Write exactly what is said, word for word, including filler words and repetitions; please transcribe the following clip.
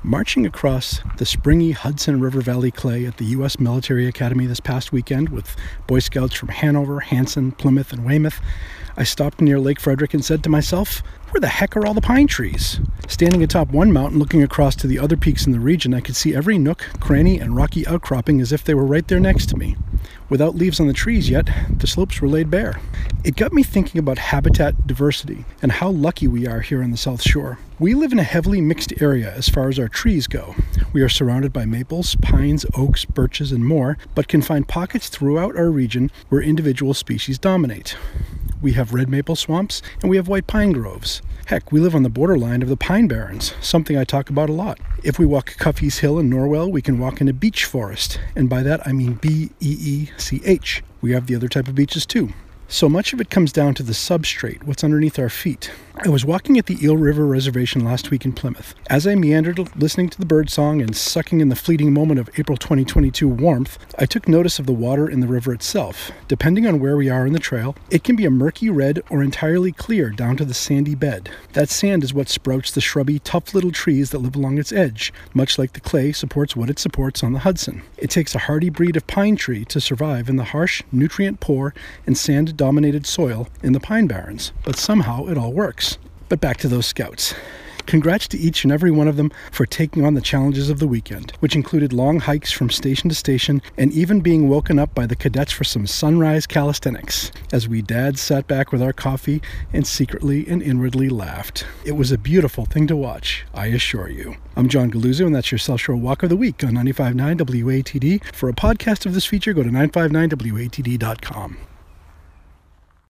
Marching across the springy Hudson River Valley clay at the U S Military Academy this past weekend with Boy Scouts from Hanover, Hanson, Plymouth, and Weymouth, I stopped near Lake Frederick and said to myself, where the heck are all the pine trees? Standing atop one mountain looking across to the other peaks in the region, I could see every nook, cranny, and rocky outcropping as if they were right there next to me. Without leaves on the trees yet, the slopes were laid bare. It got me thinking about habitat diversity and how lucky we are here on the South Shore. We live in a heavily mixed area as far as our trees go. We are surrounded by maples, pines, oaks, birches, and more, but can find pockets throughout our region where individual species dominate. We have red maple swamps and we have white pine groves. Heck, we live on the borderline of the Pine Barrens, something I talk about a lot. If we walk Cuffy's Hill in Norwell, we can walk in a beech forest, and by that I mean B E E C H. We have the other type of beeches too. So much of it comes down to the substrate, what's underneath our feet. I was walking at the Eel River Reservation last week in Plymouth. As I meandered, listening to the birdsong and sucking in the fleeting moment of April twenty twenty-two warmth, I took notice of the water in the river itself. Depending on where we are in the trail, it can be a murky red or entirely clear down to the sandy bed. That sand is what sprouts the shrubby, tough little trees that live along its edge, much like the clay supports what it supports on the Hudson. It takes a hardy breed of pine tree to survive in the harsh, nutrient-poor, and sand-dominated soil in the Pine Barrens, but somehow it all works. But back to those scouts. Congrats to each and every one of them for taking on the challenges of the weekend, which included long hikes from station to station and even being woken up by the cadets for some sunrise calisthenics, as we dads sat back with our coffee and secretly and inwardly laughed. It was a beautiful thing to watch, I assure you. I'm John Galuzzo, and that's your South Shore Walk of the Week on ninety-five point nine W A T D. For a podcast of this feature, go to nine five nine W A T D dot com.